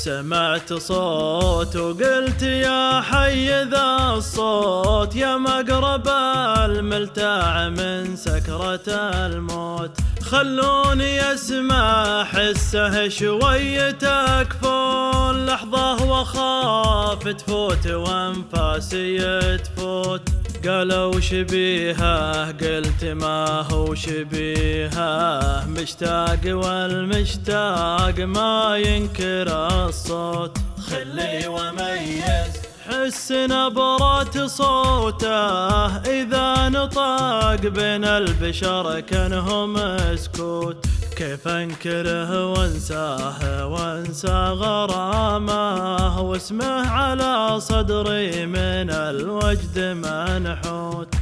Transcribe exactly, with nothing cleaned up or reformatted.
سمعت صوت وقلت يا حي ذا الصوت، يا مقرب الملتاع من سكرة الموت. خلوني اسمع حسه شوي تكفون لحظة واخاف تفوت وانفاسي تفوت. قالوا شبيهه قلت ما هو شبيهه، مشتاق والمشتاق ما ينكر الصوت. خلي وميز حس نبرة صوته، إذا نطق بين البشر كانه مسكوت. كيف انكره وانساه وانسى غرامه، واسمه على صدري من الوجد منحوت.